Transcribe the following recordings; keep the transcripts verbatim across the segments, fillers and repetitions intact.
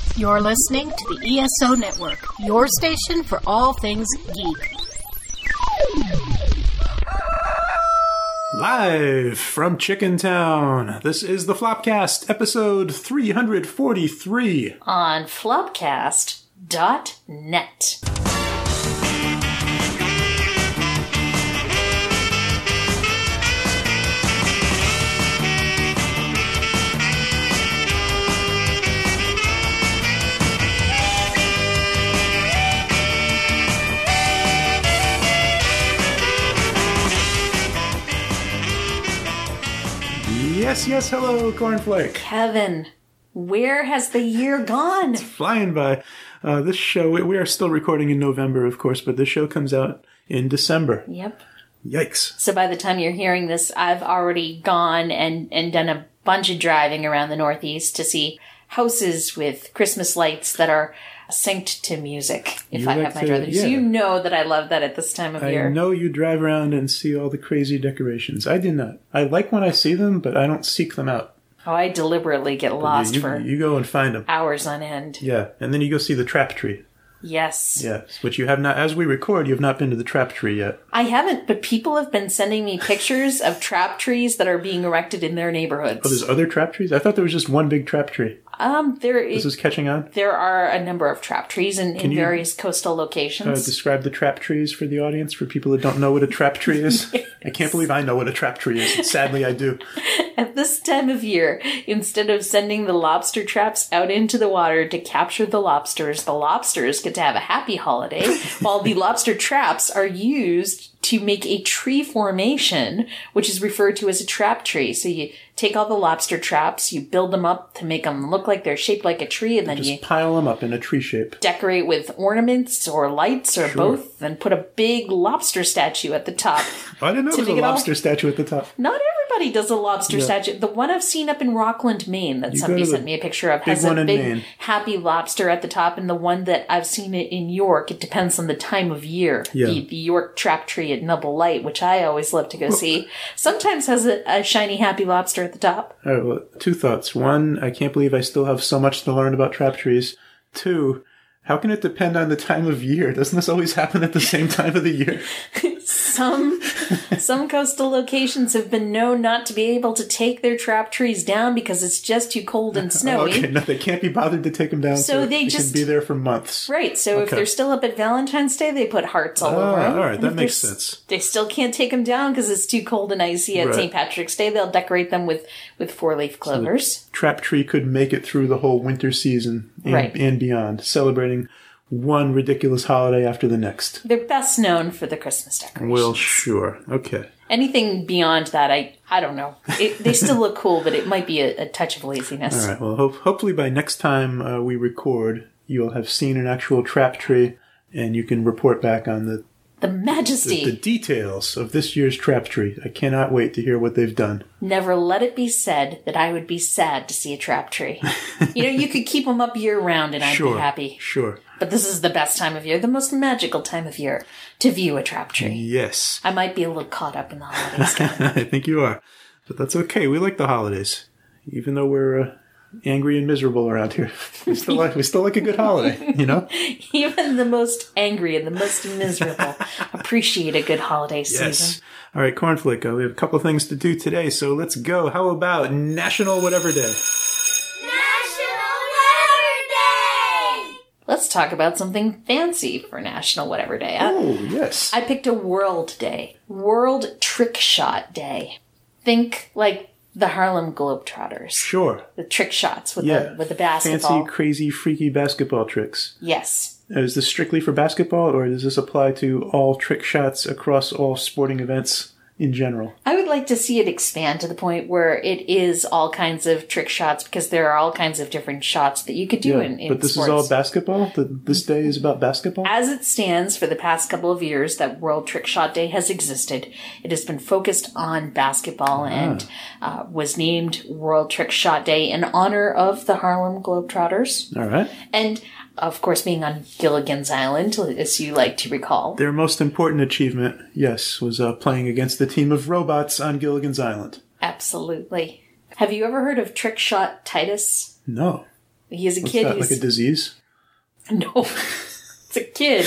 You're listening to the E S O Network, your station for all things geek. Live from Chicken Town, this is the Flopcast, episode three forty-three. On flopcast dot net. Yes, yes, hello, Cornflake. Kevin, where has the year gone? It's flying by. Uh, this show, we are still recording in November, of course, but this show comes out in December. Yep. Yikes. So by the time you're hearing this, I've already gone and, and done a bunch of driving around the Northeast to see houses with Christmas lights that are synced to music, if You I like have my to- druthers. yeah. You know that I love that at this time of I year. know you drive around and see all the crazy decorations. I do not. I like when I see them, but I don't seek them out. Oh, I deliberately get lost you, for you go and find them. hours on end. Yeah, and then you go see the trap tree. Yes. Yes, which you have not, as we record, you have not been to the trap tree yet. I haven't, but people have been sending me pictures of trap trees that are being erected in their neighborhoods. Oh, there's other trap trees? I thought there was just one big trap tree. Um, there This is catching on? there are a number of trap trees in, in you, various coastal Uh, locations. describe the trap trees for the audience, for people that don't know what a trap tree is. I can't believe I know what a trap tree is. Sadly, I do. At this time of year, instead of sending the lobster traps out into the water to capture the lobsters, the lobsters get to have a happy holiday, while the lobster traps are used to make a tree formation, which is referred to as a trap tree. So you take all the lobster traps, you build them up to make them look like they're shaped like a tree, and then Just you pile them up in a tree shape. decorate with ornaments or lights or Sure. both, and put a big lobster statue at the top. Oh, I didn't know To there was a make it all- lobster statue at the top. Not everybody does a lobster Yeah. statue. The one I've seen up in Rockland, Maine, that You somebody go to the sent me a picture of, big has one a in big Maine. happy lobster at the top, and the one that I've seen it in York, it depends on the time of year. Yeah. The, the York trap tree at Nubble Light, which I always love to go see, sometimes has a, a shiny happy lobster at the top. All right, well, two thoughts. One, I can't believe I still have so much to learn about trap trees. Two, how can it depend on the time of year? Doesn't this always happen at the same time of the year? Some some coastal locations have been known not to be able to take their trap trees down because it's just too cold and snowy. Okay, no, they can't be bothered to take them down. So So, they they just- can be there for months. Right, so if Okay. they're still up at Valentine's Day, they put hearts all Ah, over them. all right, And that if makes they're s- sense. They still can't take them down because it's too cold and icy at Right. Saint Patrick's Day. They'll decorate them with, with four-leaf clovers. Trap tree could make it through the whole winter season and, Right. and beyond, celebrating one ridiculous holiday after the next. They're best known for the Christmas decorations. Well, sure. Okay. Anything beyond that, I I don't know. It, they still look cool, but it might be a, a touch of laziness. All right. Well, ho- hopefully by next time uh, we record, you'll have seen an actual trap tree, and you can report back on the, The the, majesty. the details of this year's trap tree. I cannot wait to hear what they've done. Never let it be said that I would be sad to see a trap tree. You know, you could keep them up year-round and I'd Sure. be happy. Sure. But this is the best time of year, the most magical time of year to view a trap tree. Yes. I might be a little caught up in the holidays. Kevin. I think you are. But that's okay. We like the holidays. Even though we're uh, angry and miserable around here. We still like we still like a good holiday, you know? Even the most angry and the most miserable appreciate a good holiday season. Yes. All right, Cornflake, uh, we have a couple of things to do today, so let's go. How about National Whatever Day? National Letter Day! Let's talk about something fancy for National Whatever Day. I, Oh, yes. I picked a World Day. World Trick Shot Day. Think like the Harlem Globetrotters. Sure. The trick shots with Yeah. the with the basketball. Fancy, crazy, freaky basketball tricks. Yes. Now, is this strictly for basketball, or does this apply to all trick shots across all sporting events in general? I would like to see it expand to the point where it is all kinds of trick shots, because there are all kinds of different shots that you could do in, in but this sports. is all basketball? The, this day is about basketball? As it stands, for the past couple of years that World Trick Shot Day has existed, it has been focused on basketball and uh, was named World Trick Shot Day in honor of the Harlem Globetrotters. All right. And, of course, being on Gilligan's Island, as you like to recall. Their most important achievement, yes, was uh, playing against a team of robots on Gilligan's Island. Absolutely. Have you ever heard of Trick Shot Titus? No. He is a What's kid. that, He's like a disease? no, it's a kid.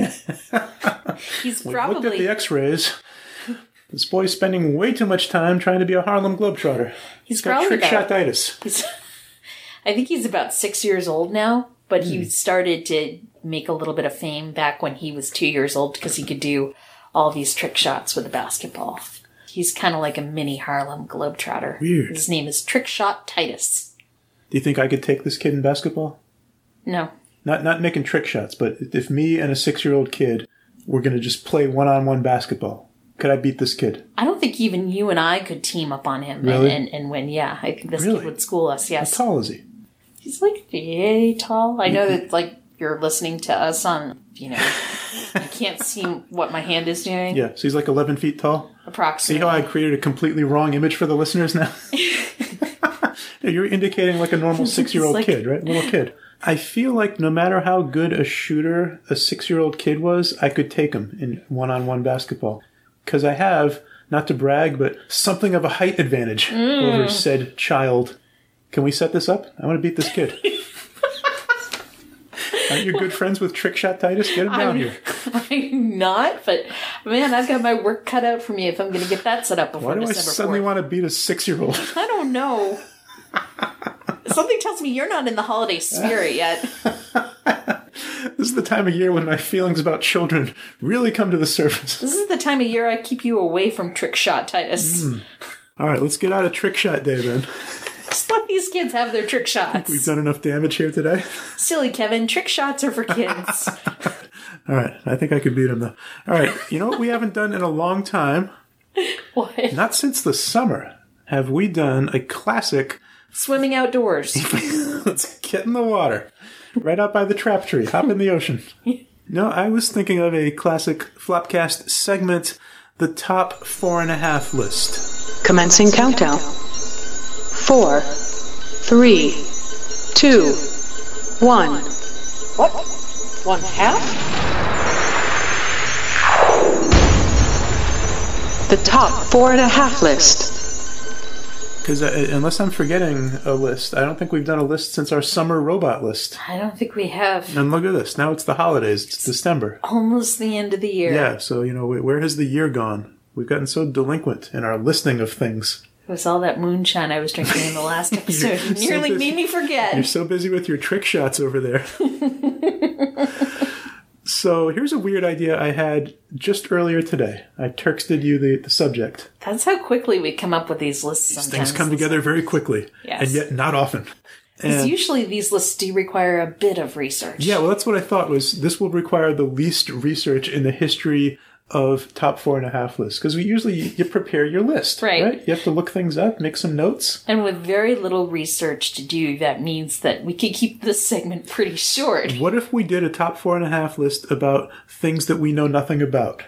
He's We probably looked at the x-rays. This boy's spending way too much time trying to be a Harlem Globetrotter. He's He's got probably trick about- shotitis. He's, I think he's about six years old now, but Hmm. he started to make a little bit of fame back when he was two years old because he could do all these trick shots with a basketball. He's kind of like a mini Harlem Globetrotter. Weird. His name is Trick Shot Titus. Do you think I could take this kid in basketball? No. Not not making trick shots, but if me and a six-year-old kid were going to just play one-on-one basketball, could I beat this kid? I don't think even you and I could team up on him Really? and, and, and win. Yeah, I think this Really? kid would school us, yes. How tall is he? He's like yay tall. I know that like you're listening to us on, you know, you can't see what my hand is doing. Yeah, so he's like eleven feet tall. See Approximately. how I created a completely wrong image for the listeners now? Yeah, you're indicating like a normal six-year-old like- kid, right? Little kid. I feel like no matter how good a shooter a six-year-old kid was, I could take him in one-on-one basketball. Because I have, not to brag, but something of a height advantage Mm. over said child. Can we set this up? I want to beat this kid. Aren't you good friends with Trick Shot Titus? Get him down I'm, here. I'm not, but man, I've got my work cut out for me if I'm going to get that set up before Why do I December suddenly fourth. want to beat a six-year-old? I don't know. Something tells me you're not in the holiday spirit yet. This is the time of year when my feelings about children really come to the surface. This is the time of year I keep you away from Trick Shot Titus. Mm. All right, let's get out of Trick Shot Day then. Just let these kids have their trick shots. We've done enough damage here today. Silly Kevin, trick shots are for kids. All right, I think I could beat him though. All right, you know what we haven't done in a long time? What? Not since the summer have we done a classic. Swimming outdoors. Let's get in the water. Right out by the trap tree. Hop in the ocean. No, I was thinking of a classic Flopcast segment, the top four and a half list. Commencing countdown. Four, three, two, one. What? One half? The top four and a half list. Because uh, unless I'm forgetting a list, I don't think we've done a list since our summer robot list. I don't think we have. And look at this. Now it's the holidays. It's December. Almost the end of the year. Yeah, so, you know, wh- where has the year gone? We've gotten so delinquent in our listing of things. It was all that moonshine I was drinking in the last episode. You're It nearly so busy- made me forget. You're so busy with your trick shots over there. So here's a weird idea I had just earlier today. I texted you the, the subject. That's how quickly we come up with these lists These sometimes. things come together very quickly, Yes. and yet not often. Because And usually these lists do require a bit of research. yeah, well, that's what I thought was this will require the least research in the history of top four and a half lists. Because we usually, you prepare your list, Right. right? You have to look things up, make some notes. And with very little research to do, that means that we could keep this segment pretty short. What if we did a top four and a half list about things that we know nothing about?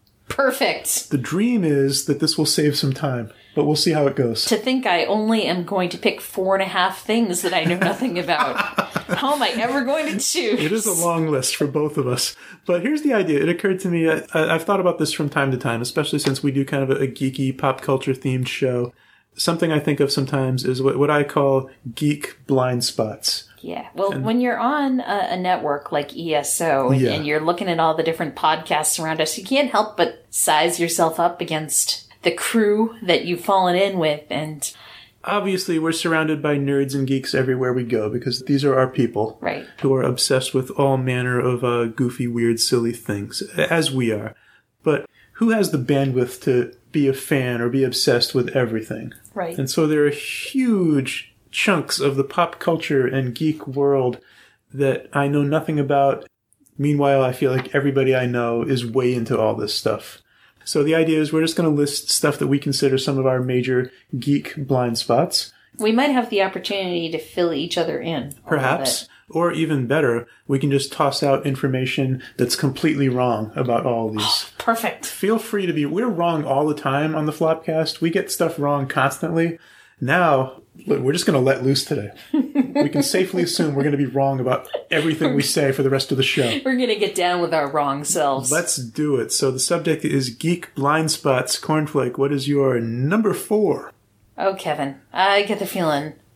Perfect. The dream is that this will save some time, but we'll see how it goes. To think I only am going to pick four and a half things that I know nothing about. How am I ever going to choose? It is a long list for both of us. But here's the idea. It occurred to me, I, I've thought about this from time to time, especially since we do kind of a, a geeky pop culture themed show. Something I think of sometimes is what, what I call geek blind spots. Yeah. Well, when you're on a, a network like E S O and, Yeah. and you're looking at all the different podcasts around us, you can't help but size yourself up against the crew that you've fallen in with. And, Obviously, we're surrounded by nerds and geeks everywhere we go because these are our people right. who are obsessed with all manner of uh, goofy, weird, silly things, as we are. But who has the bandwidth to be a fan or be obsessed with everything? Right. And so there are huge chunks of the pop culture and geek world that I know nothing about. Meanwhile, I feel like everybody I know is way into all this stuff. So the idea is we're just going to list stuff that we consider some of our major geek blind spots. We might have the opportunity to fill each other in. a little Perhaps. bit. Or even better, we can just toss out information that's completely wrong about all these. Perfect. Feel free to be... We're wrong all the time on the Flopcast. We get stuff wrong constantly. Now, look, we're just going to let loose today. We can safely assume we're going to be wrong about everything we say for the rest of the show. We're going to get down with our wrong selves. Let's do it. So the subject is Geek Blind Spots. Cornflake, what is your number four? Oh, Kevin, I get the feeling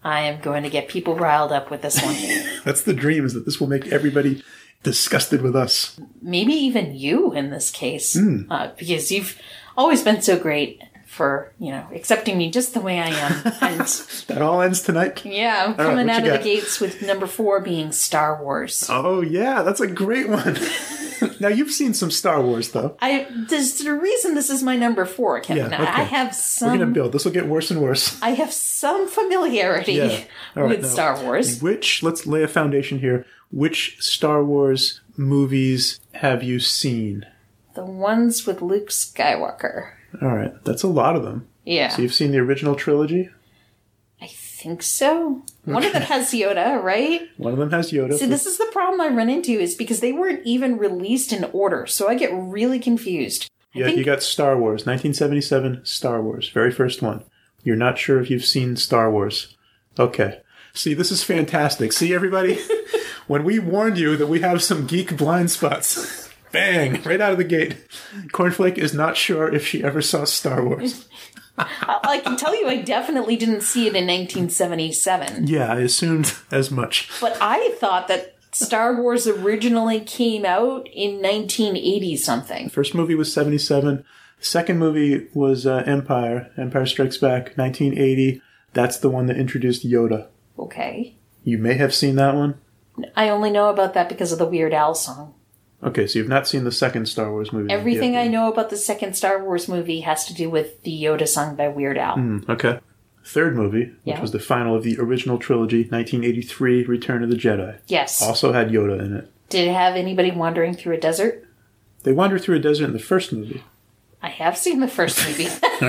I am going to get people riled up with this one. That's the dream, is that this will make everybody disgusted with us. Maybe even you in this case. Mm. Uh, because you've always been so great for, you know, accepting me just the way I am. And That all ends tonight? yeah, I'm All right, coming what out you of got? the gates with number four being Star Wars. Oh, yeah, that's a great one. Now, you've seen some Star Wars, though. I There's the reason this is my number four, Kevin. Yeah, okay. I have We're some going to build. This will get worse and worse. I have some familiarity Yeah. All right, with now, Star Wars. Which, let's lay a foundation here. Which Star Wars movies have you seen? The ones with Luke Skywalker. All right, that's a lot of them. Yeah. So you've seen the original trilogy? I think so. One of them has Yoda, right? One of them has Yoda. See, this is the problem I run into is because they weren't even released in order, so I get really confused. I yeah, think you got Star Wars, nineteen seventy-seven Star Wars, very first one. You're not sure if you've seen Star Wars. Okay. See, this is fantastic. See, everybody? When we warned you that we have some geek blind spots, bang, right out of the gate. Cornflake is not sure if she ever saw Star Wars. I, I can tell you I definitely didn't see it in nineteen seventy-seven. Yeah, I assumed as much. But I thought that Star Wars originally came out in nineteen eighty something. First movie was seventy-seven. Second movie was uh, Empire, Empire Strikes Back, nineteen eighty. That's the one that introduced Yoda. Okay. You may have seen that one. I only know about that because of the Weird Al song. Okay, so you've not seen the second Star Wars movie. Everything yet. I know about the second Star Wars movie has to do with the Yoda song by Weird Al. Mm, okay. Third movie, which Yeah. was the final of the original trilogy, nineteen eighty-three, Return of the Jedi. Yes. Also had Yoda in it. Did it have anybody wandering through a desert? They wander through a desert in the first movie. I have seen the first movie.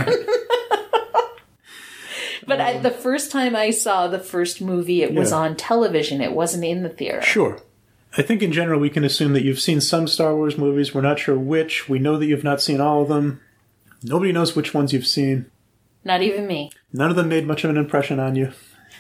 But I, the first time I saw the first movie, it was Yeah. on television. It wasn't in the theater. Sure. I think in general we can assume that you've seen some Star Wars movies. We're not sure which. We know that you've not seen all of them. Nobody knows which ones you've seen. Not even me. None of them made much of an impression on you.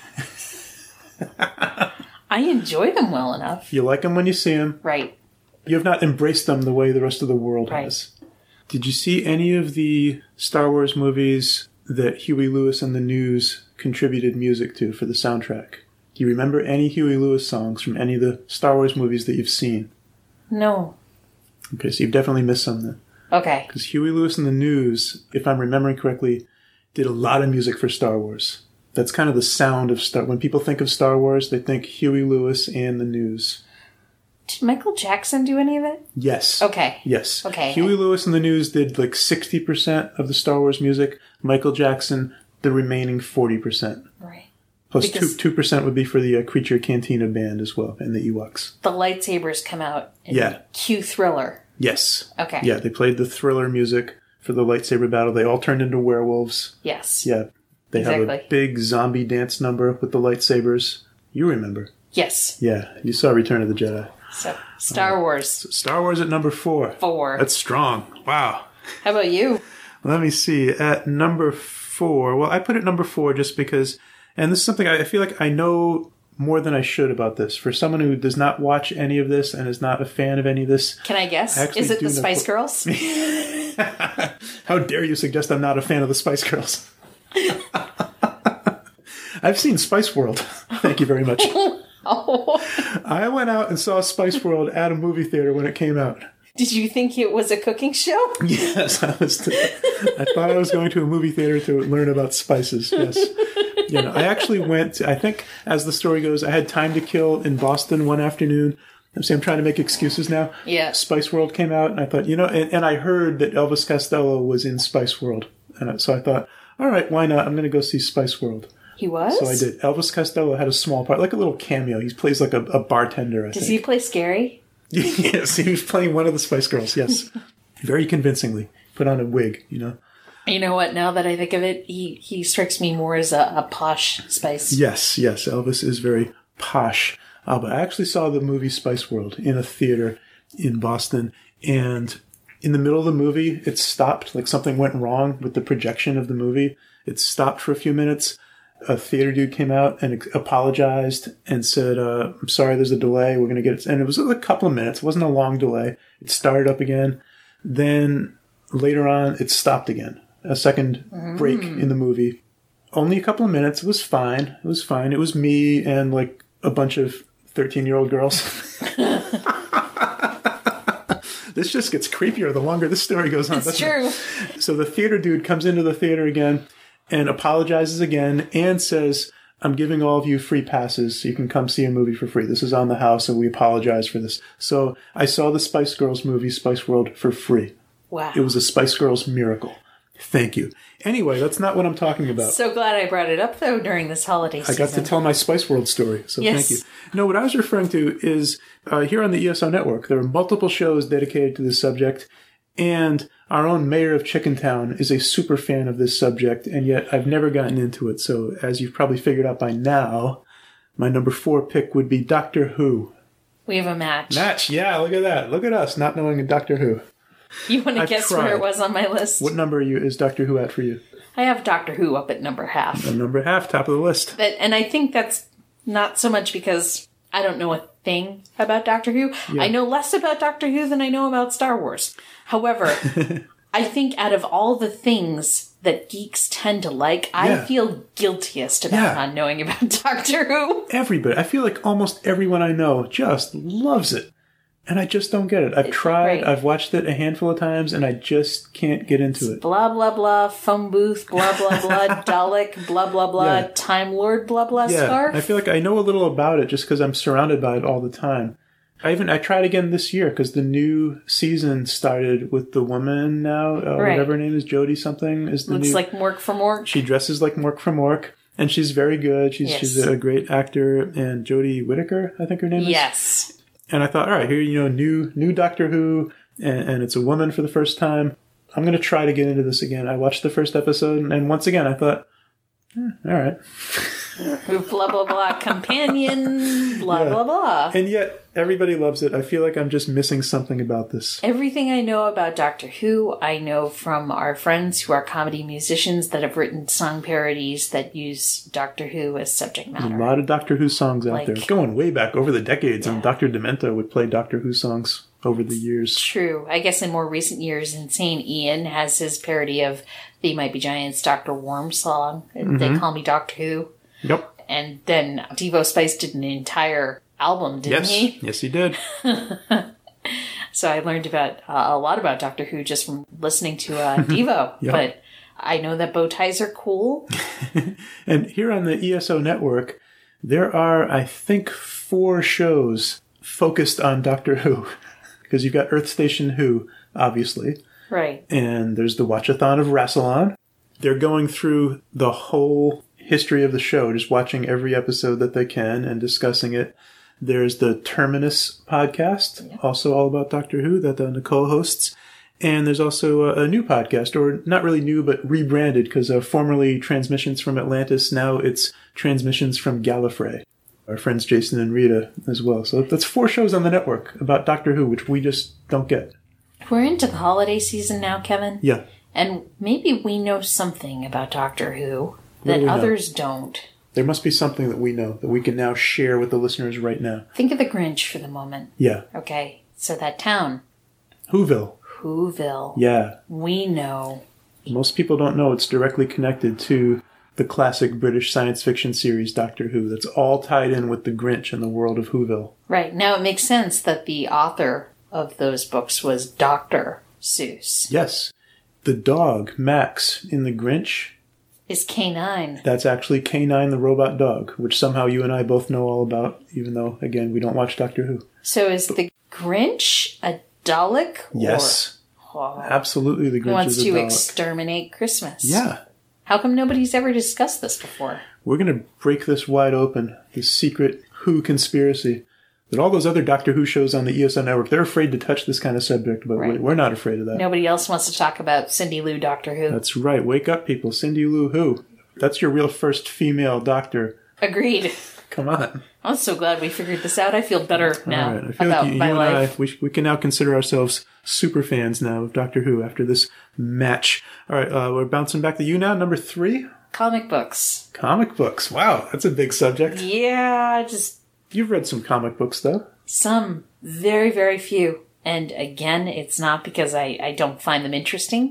I enjoy them well enough. You like them when you see them. Right. You have not embraced them the way the rest of the world Right. has. Did you see any of the Star Wars movies that Huey Lewis and the News contributed music to for the soundtrack? Do you remember any Huey Lewis songs from any of the Star Wars movies that you've seen? No. Okay, so you've definitely missed some then. Okay. Because Huey Lewis and the News, if I'm remembering correctly, did a lot of music for Star Wars. That's kind of the sound of Star... When people think of Star Wars, they think Huey Lewis and the News. Did Michael Jackson do any of it? Yes. Okay. Yes. Okay. Huey Lewis and the News did like sixty percent of the Star Wars music. Michael Jackson, the remaining forty percent. Right. Plus Because- two, 2% would be for the uh, Creature Cantina band as well, and the Ewoks. The lightsabers come out in Yeah. Q Thriller. Yes. Okay. Yeah, they played the Thriller music for the lightsaber battle. They all turned into werewolves. Yes. Yeah. They have a Exactly. big zombie dance number with the lightsabers. You remember. Yes. Yeah, you saw Return of the Jedi. So, Star Wars. Star Wars at number four. Four. That's strong. Wow. How about you? Let me see. At number four, well, I put it number four just because, and this is something I I feel like I know more than I should about this. For someone who does not watch any of this and is not a fan of any of this, Can I guess? I actually Is it do the know- Spice Girls? how dare you suggest I'm not a fan of the Spice Girls? I've seen Spice World. Thank you very much. Oh. I went out and saw Spice World at a movie theater when it came out. Did you think it was a cooking show? Yes, I was. I thought I was going to a movie theater to learn about spices. Yes, you know, I actually went. To, I think, as the story goes, I had time to kill in Boston one afternoon. I'm saying I'm trying to make excuses now. Yeah. Spice World came out, and I thought, you know, and, and I heard that Elvis Costello was in Spice World, and I, so I thought, all right, why not? I'm going to go see Spice World. He was? So I did. Elvis Costello had a small part, like a little cameo. He plays like a, a bartender. I Does think. he play Scary? Yes, he was playing one of the Spice Girls. Yes, very convincingly. Put on a wig, you know. You know what? Now that I think of it, he, he strikes me more as a, a posh Spice. Yes, yes. Elvis is very posh. Uh, but I actually saw the movie Spice World in a theater in Boston, and in the middle of the movie, it stopped. Like something went wrong with the projection of the movie. It stopped for a few minutes. A theater dude came out and apologized and said, uh, I'm sorry, there's a delay. We're going to get it. And it was a couple of minutes. It wasn't a long delay. It started up again. Then later on, it stopped again. A second break in the movie. Only a couple of minutes. It was fine. It was fine. It was me and like a bunch of thirteen-year-old girls. This just gets creepier the longer this story goes on. It's true. It? So the theater dude comes into the theater again and apologizes again and says, I'm giving all of you free passes so you can come see a movie for free. This is on the house and we apologize for this. So I saw the Spice Girls movie, Spice World, for free. Wow. It was a Spice Girls miracle. Thank you. Anyway, that's not what I'm talking about. So glad I brought it up, though, during this holiday season. I got to tell my Spice World story, so yes. thank you. No, what I was referring to is uh, here on the E S O Network, there are multiple shows dedicated to this subject, and our own mayor of Chickentown is a super fan of this subject, and yet I've never gotten into it. So as you've probably figured out by now, my number four pick would be Doctor Who. We have a match. Match, yeah, look at that. Look at us not knowing Doctor Who. You want to I've guess tried. where it was on my list? What number are you, is Doctor Who at for you? I have Doctor Who up at number half. Uh, number half, top of the list. But, and I think that's not so much because I don't know a thing about Doctor Who. Yeah. I know less about Doctor Who than I know about Star Wars. However, I think out of all the things that geeks tend to like, I Yeah. feel guiltiest about Yeah. not knowing about Doctor Who. Everybody. I feel like almost everyone I know just loves it. And I just don't get it. I've tried, right. I've watched it a handful of times, and I just can't get into it. Blah, blah, blah, phone booth, blah, blah, blah, Dalek, blah, blah, blah, Yeah. Time Lord, blah, blah, Yeah, scarf. I feel like I know a little about it just because I'm surrounded by it all the time. I even I tried again this year because the new season started with the woman now, uh, Right. whatever her name is, Jodie something is the Looks new. like Mork from Mork. She dresses like Mork from Mork, and she's very good. She's Yes. she's a great actor, and Jodie Whittaker, I think her name is. Yes. And I thought, all right, here, you know, new new Doctor Who, and, and it's a woman for the first time. I'm going to try to get into this again. I watched the first episode, and once again, I thought, eh, all right. Blah, blah, blah, companion, blah, Yeah. blah, blah. And yet, everybody loves it. I feel like I'm just missing something about this. Everything I know about Doctor Who, I know from our friends who are comedy musicians that have written song parodies that use Doctor Who as subject There's a matter. lot of Doctor Who songs out Like- there. Going way back over the decades, Yeah. and Doctor Demento would play Doctor Who songs over the years. True. I guess in more recent years, Insane Ian has his parody of They Might Be Giants' Doctor Worm song. Mm-hmm. They Call Me Doctor Who. Yep. And then Devo Spice did an entire album, didn't Yes. he? Yes, he did. So I learned about uh, a lot about Doctor Who just from listening to uh, Devo. Yep. But I know that bow ties are cool. And here on the E S O Network, there are, I think, four shows focused on Doctor Who. Because you've got Earth Station Who, obviously. Right. And there's the Watchathon of Rassilon. They're going through the whole history of the show, just watching every episode that they can and discussing it. There's the Terminus podcast, also all about Doctor Who, that uh, Nicole hosts. And there's also a, a new podcast, or not really new, but rebranded, because uh, formerly Transmissions from Atlantis, now it's Transmissions from Gallifrey. Our friends Jason and Rita as well. So that's four shows on the network about Doctor Who, which we just don't get. We're into the holiday season now, Kevin. Yeah. And maybe we know something about Doctor Who What do that we know? others don't. There must be something that we know that we can now share with the listeners right now. Think of the Grinch for the moment. Yeah. Okay, so that town, Whoville. Whoville, Yeah. we know. Most people don't know it's directly connected to the classic British science fiction series Doctor Who. That's all tied in with the Grinch and the world of Whoville. Right, now it makes sense that the author of those books was Doctor Seuss. Yes. The dog, Max, in the Grinch, Is K nine. that's actually K nine the robot dog, which somehow you and I both know all about, even though, again, we don't watch Doctor Who. So is the Grinch a Dalek? Or- Yes. Oh, Absolutely the he Grinch wants is a to Dalek. exterminate Christmas. Yeah. How come nobody's ever discussed this before? We're going to break this wide open, this secret Who conspiracy. That all those other Doctor Who shows on the E S N network, they're afraid to touch this kind of subject, but Right. we- we're not afraid of that. Nobody else wants to talk about Cindy Lou Doctor Who. That's right. Wake up, people. Cindy Lou Who. That's your real first female doctor. Agreed. Come on. I'm so glad we figured this out. I feel better now All right. I feel about like you, my you and I, life. we, we can now consider ourselves super fans now of Doctor Who after this match. All right, uh, we're bouncing back to you now. Number three, Comic books. comic books. Wow, that's a big subject. Yeah, just You've read some comic books, though. some. Very, very few. And again, it's not because I, I don't find them interesting.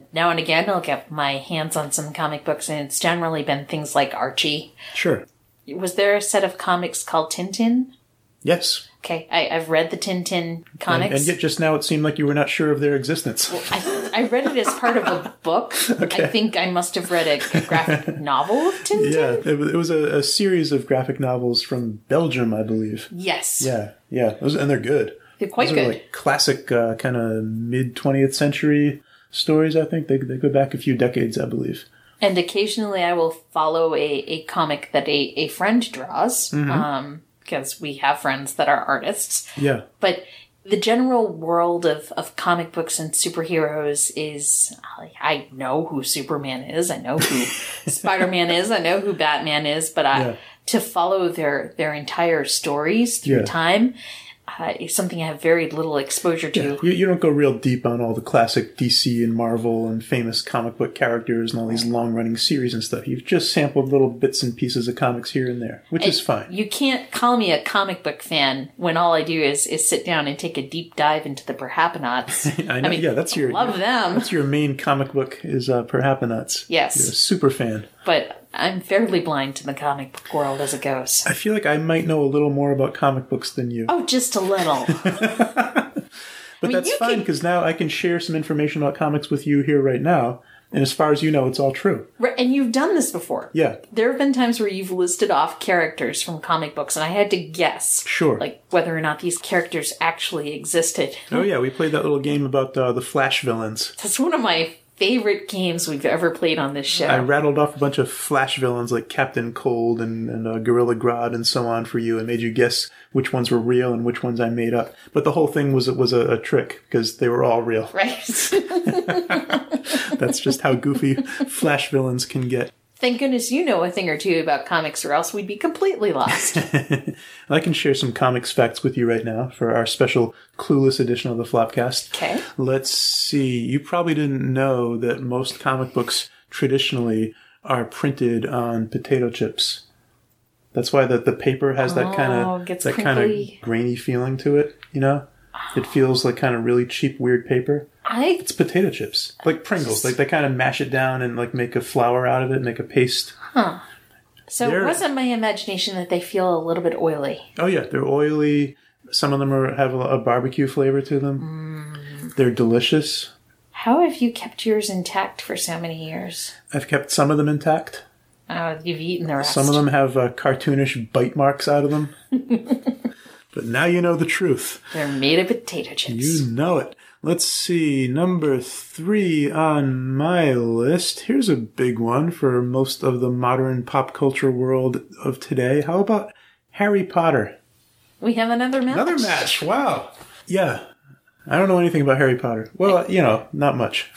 now and again, I'll get my hands on some comic books, and it's generally been things like Archie. Sure. Was there a set of comics called Tintin? Yes. Okay, I, I've read the Tintin comics. And, and yet just now it seemed like you were not sure of their existence. I, I read it as part of a book. Okay. I think I must have read a graphic novel of Tintin. Yeah, it, was- it was a, a series of graphic novels from Belgium, I believe. Yes. Yeah, yeah. Those, and they're good. They're quite Those good. are like classic uh, kind of mid-twentieth century stories, I think. They, they go back a few decades, I believe. And occasionally I will follow a, a comic that a, a friend draws, Mm-hmm. um, because we have friends that are artists. Yeah. But the general world of, of comic books and superheroes is, like, I know who Superman is, I know who Spider-Man is, I know who Batman is, but I, Yeah. to follow their, their entire stories through Yeah. time uh, is something I have very little exposure to. You, you don't go real deep on all the classic D C and Marvel and famous comic book characters and all these long-running series and stuff. You've just sampled little bits and pieces of comics here and there, which is fine. You can't call me a comic book fan when all I do is, is sit down and take a deep dive into the Perhapanauts. I know. mean, yeah, that's your love them. That's your main comic book is uh, Perhapanauts. Yes. You're a super fan. But I'm fairly blind to the comic book world as it goes. I feel like I might know a little more about comic books than you. Oh, just a little. but mean, that's you fine can- because now I can share some information about comics with you here right now. And as far as you know, it's all true. Right, and you've done this before. Yeah, There have been times where you've listed off characters from comic books, and I had to guess, sure. like, whether or not these characters actually existed. oh yeah, we played that little game about uh, the Flash villains. That's one of my favorite games we've ever played on this show. I rattled off a bunch of Flash villains like Captain Cold and, and uh, Gorilla Grodd and so on for you and made you guess which ones were real and which ones I made up. But the whole thing was, was a, a trick because they were all real. Right. That's just how goofy Flash villains can get. Thank goodness you know a thing or two about comics, or else we'd be completely lost. I can share some comics facts with you right now for our special Clueless edition of the Flopcast. Okay. Let's see. You probably didn't know that most comic books traditionally are printed on potato chips. That's why the, the paper has that kind Oh, of gets that kind crinkly. of grainy feeling to it, you know? It feels like kind of really cheap, weird paper. I It's potato chips. Like Pringles. Like they kind of mash it down and like make a flour out of it, make a paste. so They're- it wasn't my imagination that they feel a little bit oily. Oh yeah, they're oily. Some of them are, have a, a barbecue flavor to them. Mm. They're delicious. How have you kept yours intact for so many years? I've kept some of them intact. Oh, you've eaten the rest. Some of them have uh, cartoonish bite marks out of them. But now you know the truth. They're made of potato chips. You know it. Let's see. Number three on my list. Here's a big one for most of the modern pop culture world of today. How about Harry Potter? We have another match. Another match. Wow. Yeah. I don't know anything about Harry Potter. Well, you know, not much.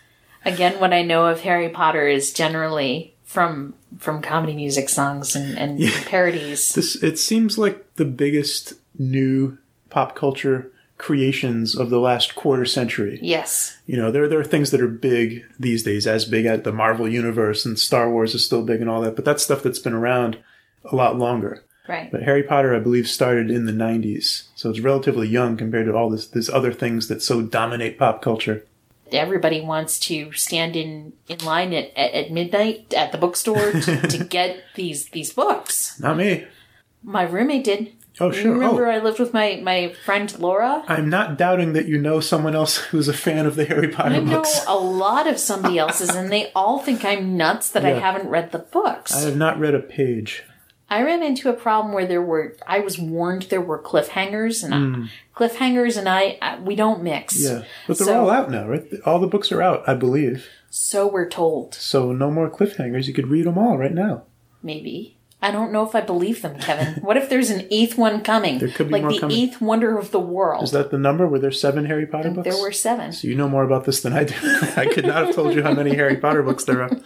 Again, what I know of Harry Potter is generally from from comedy music songs and, and parodies. This it seems like the biggest new pop culture creations of the last quarter century. Yes. You know, there there are things that are big these days, as big as the Marvel universe, and Star Wars is still big and all that, but that's stuff that's been around a lot longer. Right. But Harry Potter, I believe, started in the nineties, so it's relatively young compared to all this this other things that so dominate pop culture. Everybody wants to stand in, in line at, at, at midnight at the bookstore to, to get these these books. Not me. My roommate did. Oh, sure. Remember Oh. I lived with my, my friend Laura? I'm not doubting that you know someone else who's a fan of the Harry Potter I know books. a lot of somebody else's, and they all think I'm nuts that I Yeah. haven't read the books. I have not read a page. I ran into a problem where there were, I was warned there were cliffhangers, and Hmm. I, cliffhangers and I, I, we don't mix. Yeah. But they're So- all out now, right? All the books are out, I believe. So we're told. So no more cliffhangers. You could read them all right now. Maybe. I don't know if I believe them, Kevin. What if there's an eighth one coming? There could be like more the coming. eighth wonder of the world. Is that the number? Were there seven Harry Potter books? There were seven. So you know more about this than I do. I could not have told you how many Harry Potter books there are.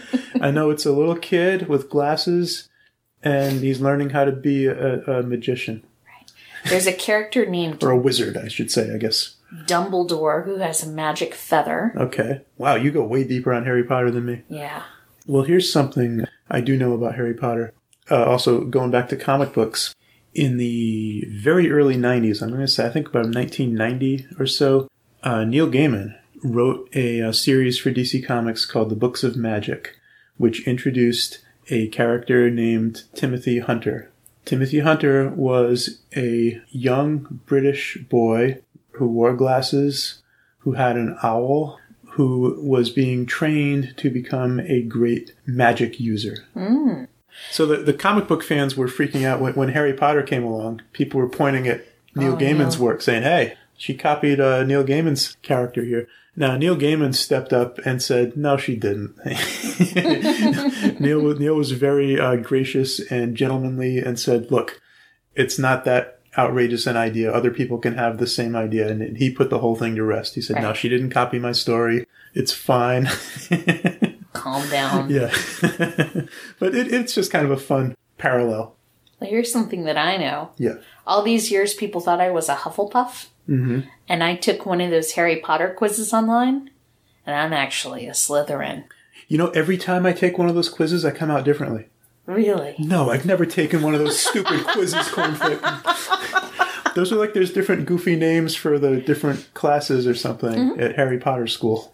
I know it's a little kid with glasses, and he's learning how to be a, a magician. There's a character named Or a wizard, I should say, I guess. Dumbledore who has a magic feather. Okay. Wow, you go way deeper on Harry Potter than me. Yeah. Well, here's something I do know about Harry Potter. Uh, also, going back to comic books, in the very early nineties, I'm going to say, I think about nineteen ninety or so, uh, Neil Gaiman wrote a, a series for D C Comics called The Books of Magic, which introduced a character named Timothy Hunter. Timothy Hunter was a young British boy who wore glasses, who had an owl, who was being trained to become a great magic user. Mm. So the, the comic book fans were freaking out when, when Harry Potter came along. People were pointing at Neil Oh, Gaiman's no. work, saying, hey, she copied uh, Neil Gaiman's character here. Now, Neil Gaiman stepped up and said, no, she didn't. Neil, Neil was very uh, gracious and gentlemanly and said, look, it's not that outrageous an idea. Other people can have the same idea. And he put the whole thing to rest. He said, Right. no, she didn't copy my story. It's fine. Calm down. Yeah. But it, it's just kind of a fun parallel. Well, here's something that I know. Yeah. All these years, people thought I was a Hufflepuff. Mm-hmm. And I took one of those Harry Potter quizzes online. And I'm actually a Slytherin. You know, every time I take one of those quizzes, I come out differently. Really? No, I've never taken one of those stupid quizzes, Cornflake. Those are like there's different goofy names for the different classes or something Mm-hmm. at Harry Potter school.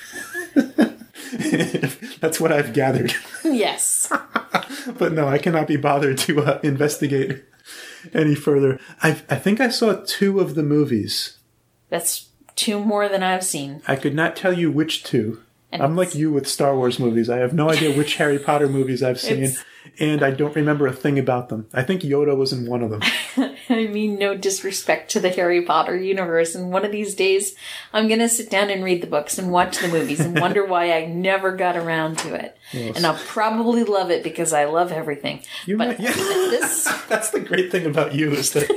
That's what I've gathered. Yes. But no, I cannot be bothered to uh, investigate any further. I I think I saw two of the movies. That's two more than I've seen. I could not tell you which two. And I'm it's- like you with Star Wars movies. I have no idea which Harry Potter movies I've seen, It's- and I don't remember a thing about them. I think Yoda was in one of them. I mean, no disrespect to the Harry Potter universe. And one of these days, I'm going to sit down and read the books and watch the movies and wonder why I never got around to it. Yes. And I'll probably love it because I love everything. You But might, yeah. this, That's the great thing about you is that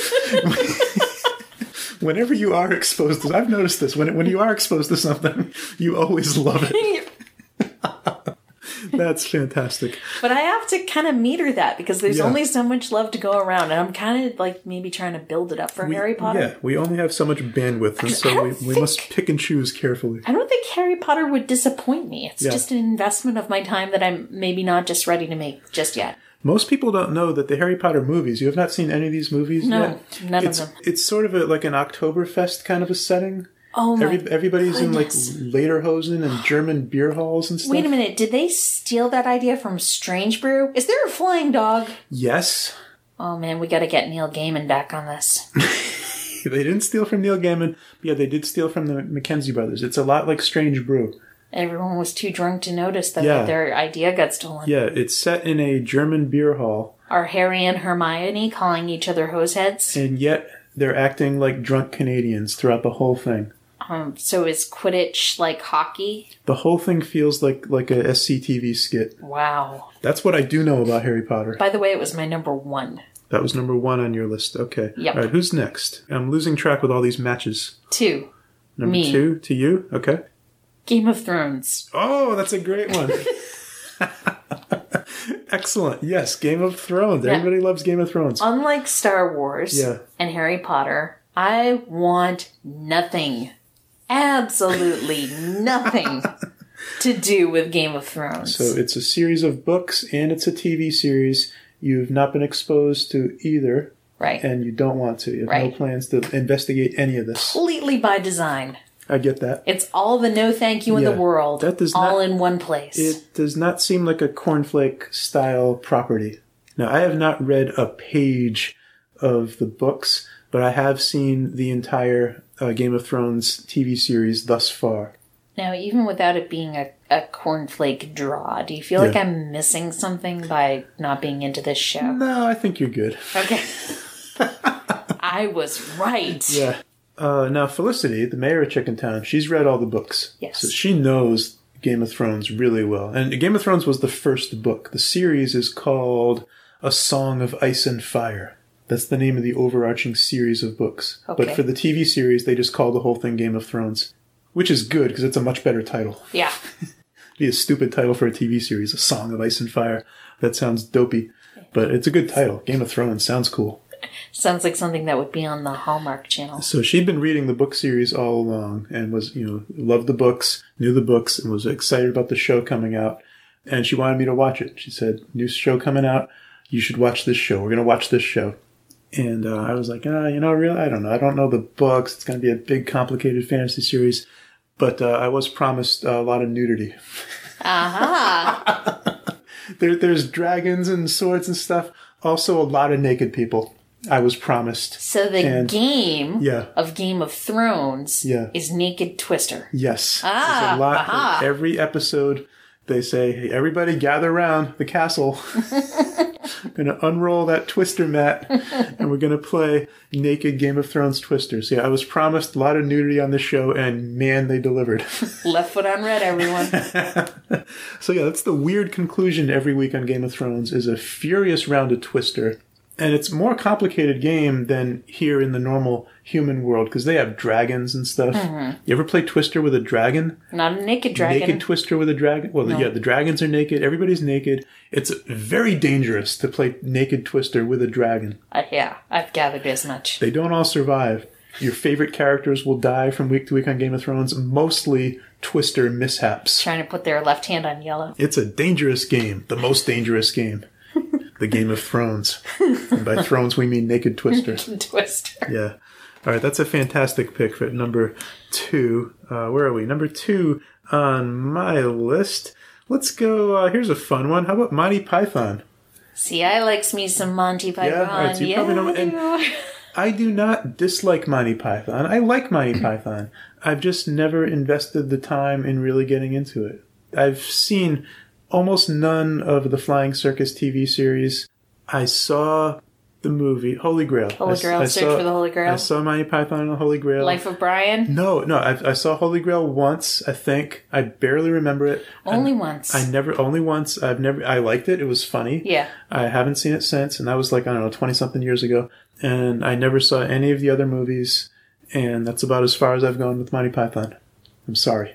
whenever you are exposed to, I've noticed this, when when you are exposed to something, you always love it. That's fantastic. but I have to kind of meter that because there's Yeah. only so much love to go around. And I'm kind of like maybe trying to build it up for We- Harry Potter. Yeah, we only have so much bandwidth, and I so don't we, we think- must pick and choose carefully. I don't think Harry Potter would disappoint me. It's Yeah. just an investment of my time that I'm maybe not just ready to make just yet. Most people don't know that the Harry Potter movies, you have not seen any of these movies No, yet? none it's, of them. It's sort of a, like an Oktoberfest kind of a setting. Oh my Every, everybody's goodness. in like Lederhosen and German beer halls and stuff. Wait a minute, did they steal that idea from Strange Brew? Is there a flying dog? Yes. Oh man, we gotta get Neil Gaiman back on this. They didn't steal from Neil Gaiman, but yeah, they did steal from the Mackenzie brothers. It's a lot like Strange Brew. Everyone was too drunk to notice that Yeah. their idea got stolen. Yeah, it's set in a German beer hall, Are Harry and Hermione calling each other hoseheads? and yet they're acting like drunk Canadians throughout the whole thing. Um, so is Quidditch like hockey? The whole thing feels like, like a S C T V skit. Wow. That's what I do know about Harry Potter. By the way, it was my number one. That was number one on your list. Okay. Yep. All right, who's next? I'm losing track with all these matches. Two. Number Me. two to you? Okay. Game of Thrones. Oh, that's a great one. Excellent. Yes, Game of Thrones. Yeah. Everybody loves Game of Thrones. Unlike Star Wars Yeah. and Harry Potter, I want nothing, absolutely nothing to do with Game of Thrones. So it's a series of books and it's a T V series. You've not been exposed to either, right. and you don't want to. You have Right. no plans to investigate any of this. Completely by design. I get that. It's all the no thank you in Yeah, the world, that does all not- in one place. It does not seem like a cornflake style property. Now, I have not read a page of the books, but I have seen the entire uh, Game of Thrones T V series thus far. Now, even without it being a, a cornflake draw, do you feel like Yeah. I'm missing something by not being into this show? No, I think you're good. Okay. I was right. Yeah. Uh, now, Felicity, the mayor of Chickentown, she's read all the books. Yes. So she knows Game of Thrones really well. And Game of Thrones was the first book. The series is called A Song of Ice and Fire. That's the name of the overarching series of books. Okay. But for the T V series, they just call the whole thing Game of Thrones, which is good because it's a much better title. Yeah. It'd be a stupid title for a T V series, A Song of Ice and Fire. That sounds dopey. But it's a good title. Game of Thrones sounds cool. Sounds like something that would be on the Hallmark Channel. So she'd been reading the book series all along and was, you know, loved the books, knew the books, and was excited about the show coming out. And she wanted me to watch it. She said, new show coming out. You should watch this show. We're going to watch this show. And uh, I was like, ah, you know, really, I don't know. I don't know the books. It's going to be a big, complicated fantasy series. But uh, I was promised a lot of nudity. Aha! There, there's dragons and swords and stuff. Also, a lot of naked people. I was promised. So the And- game Yeah. of Game of Thrones Yeah. is Naked Twister. Yes. Ah, There's a lot. aha. Every episode, they say, hey, everybody gather around the castle. I'm going to unroll that Twister mat, and we're going to play naked Game of Thrones Twisters. Yeah, I was promised a lot of nudity on this show, and man, they delivered. Left foot on red, everyone. So yeah, that's the weird conclusion every week on Game of Thrones, is a furious round of Twister. And it's a more complicated game than here in the normal human world, because they have dragons and stuff. Mm-hmm. You ever play Twister with a dragon? Not a naked dragon. Naked Twister with a dragon? Well, No. yeah, the dragons are naked. Everybody's naked. It's very dangerous to play Naked Twister with a dragon. Uh, yeah, I've gathered as much. They don't all survive. Your favorite characters will die from week to week on Game of Thrones, mostly Twister mishaps. Trying to put their left hand on yellow. It's a dangerous game. The most dangerous game. The Game of Thrones. And by Thrones, we mean Naked Twister. Twister. Yeah. All right, that's a fantastic pick for number two. Uh, where are we? Number two on my list. Let's go. Uh, here's a fun one. How about Monty Python? See, I likes me some Monty Python. Yeah, all right, so you probably know- I and- do. I do not dislike Monty Python. I like Monty Python. I've just never invested the time in really getting into it. I've seen almost none of the Flying Circus T V series. I saw the movie Holy Grail. Holy I s- Grail, I Search saw- for the Holy Grail. I saw Monty Python and the Holy Grail. Life of Brian. No, no, I, I saw Holy Grail once, I think. I barely remember it. Only once. I never, only once. I've never, I liked it. It was funny. Yeah. I haven't seen it since, and that was like, I don't know, twenty something years ago. And I never saw any of the other movies, and that's about as far as I've gone with Monty Python. I'm sorry.